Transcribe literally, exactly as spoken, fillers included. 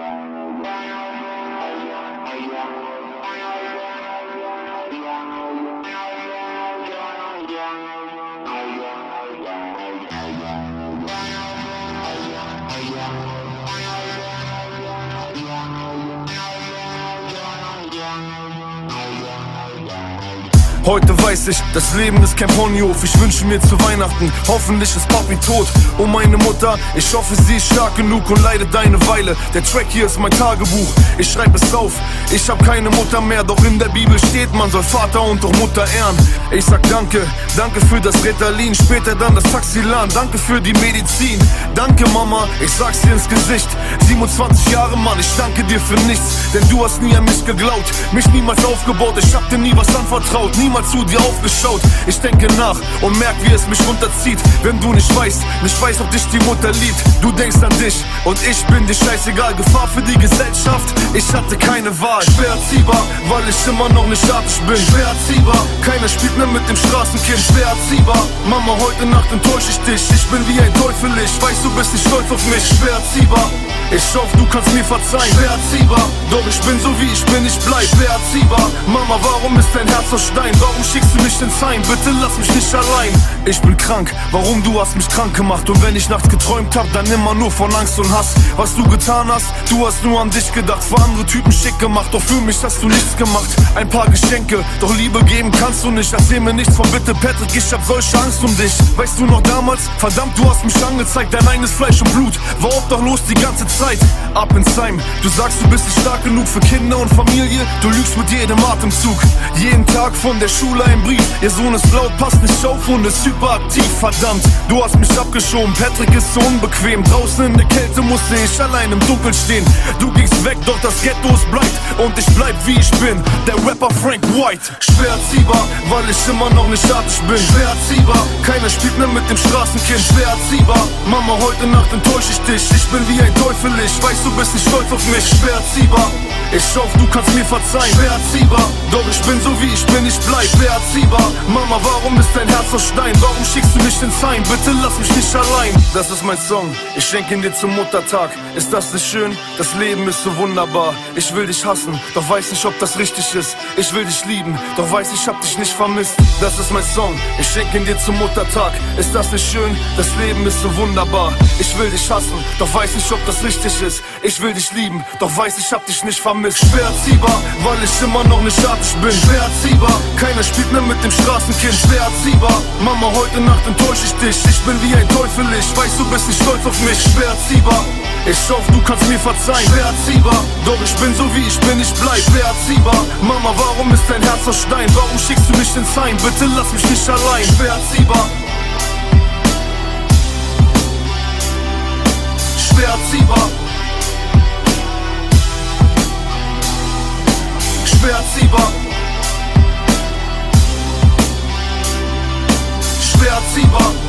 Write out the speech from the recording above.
Heute weiß ich, das Leben ist kein Ponyhof. Ich wünsche mir zu Weihnachten, hoffentlich ist Papi tot. Oh meine Mutter, ich hoffe sie ist stark genug und leidet eine Weile. Der Track hier ist mein Tagebuch, ich schreibe es auf. Ich hab keine Mutter mehr, doch in der Bibel steht, man soll Vater und auch Mutter ehren. Ich sag danke, danke für das Ritalin, später dann das Taxilan. Danke für die Medizin, danke Mama, ich sag's dir ins Gesicht. siebenundzwanzig Jahre, Mann, ich danke dir für nichts. Denn du hast nie an mich geglaubt, mich niemals aufgebaut. Ich hab dir nie was anvertraut, niemals zu dir aufgeschaut. Ich denke nach und merk, wie es mich runterzieht. Wenn du nicht weißt, nicht weißt, ob dich die Mutter liebt. Du denkst an dich und ich bin dir scheißegal. Gefahr für die Gesellschaft, ich hatte keine Wahl. Schwer erziehbar, weil ich immer noch nicht artig bin. Schwer erziehbar, keiner spielt mehr mit dem Straßenkind. Schwer erziehbar, Mama, heute Nacht enttäusche ich dich. Ich bin wie ein Teufel, ich weiß, du bist nicht stolz auf mich. Schwer erziehbar, ich hoffe, du kannst mir verzeihen. Schwer erziehbar, doch ich bin so wie ich bin, ich bleib. Schwer erziehbar, Mama, warum ist dein Herz aus Stein? Warum schickst du mich ins Heim? Bitte lass mich nicht allein. Ich bin krank, warum? Du hast mich krank gemacht. Und wenn ich nachts geträumt hab, dann immer nur von Angst und Hass. Was du getan hast, du hast nur an dich gedacht. Für andere Typen schick gemacht, doch für mich hast du nichts gemacht. Ein paar Geschenke, doch Liebe geben kannst du nicht. Erzähl mir nichts von bitte, Patrick, ich hab solche Angst um dich. Weißt du noch damals? Verdammt, du hast mich angezeigt. Dein eigenes Fleisch und Blut war obdachlos die ganze Zeit. Ab ins Heim, du sagst, du bist nicht stark genug für Kinder und Familie. Du lügst mit jedem Atemzug. Jeden Tag von der Schule ein Brief. Ihr Sohn ist laut, passt nicht auf und ist hyperaktiv. Verdammt, du hast mich abgeschoben. Patrick ist so unbequem. Draußen in der Kälte musste ich allein im Dunkeln stehen. Du gingst weg, doch das Ghetto ist bleibt. Und ich bleib wie ich bin, der Rapper Frank White. Schwer erziehbar, weil ich immer noch nicht artig bin. Schwer erziehbar, keiner spielt mehr mit dem Straßenkind. Schwer erziehbar, Mama, heute Nacht enttäusche ich dich. Ich bin wie ein Teufel, ich weiß, du bist nicht stolz auf mich. Schwer erziehbar, ich hoffe, du kannst mir verzeihen. Schwer erziehbar, doch ich bin so wie ich bin, ich bleib. Schwer erziehbar, Mama, warum ist dein Herz aus Stein? Warum schickst du mich ins Heim? Bitte lass mich nicht allein. Das ist mein Song, ich schenke ihn dir zum Muttertag. Ist das nicht schön? Das Leben ist so wunderbar. Ich will dich hassen, doch weiß nicht, ob das richtig ist. Ich will dich lieben, doch weiß ich, hab dich nicht vermisst. Das ist mein Song, ich schenke ihn dir zum Muttertag. Ist das nicht schön? Das Leben ist so wunderbar. Ich will dich hassen, doch weiß nicht, ob das richtig ist. Ich will dich lieben, doch weiß ich, hab dich nicht vermisst. Schwer erziehbar, weil ich immer noch nicht artig bin. Schwer erziehbar, keiner spielt mehr mit dem Straßenkind. Schwer erziehbar, Mama, heute Nacht enttäusche ich dich. Ich bin wie ein Teufel, ich weiß, du bist nicht stolz auf mich. Schwer erziehbar, ich hoffe, du kannst mir verzeihen. Schwer erziehbar, doch ich bin so wie ich bin, ich bleib. Schwer erziehbar, Mama, warum ist dein Herz aus Stein? Warum schickst du mich ins Heim? Bitte lass mich nicht allein. Schwer erziehbar, schwer erziehbar, schwer erziehbar, schwer erziehbar.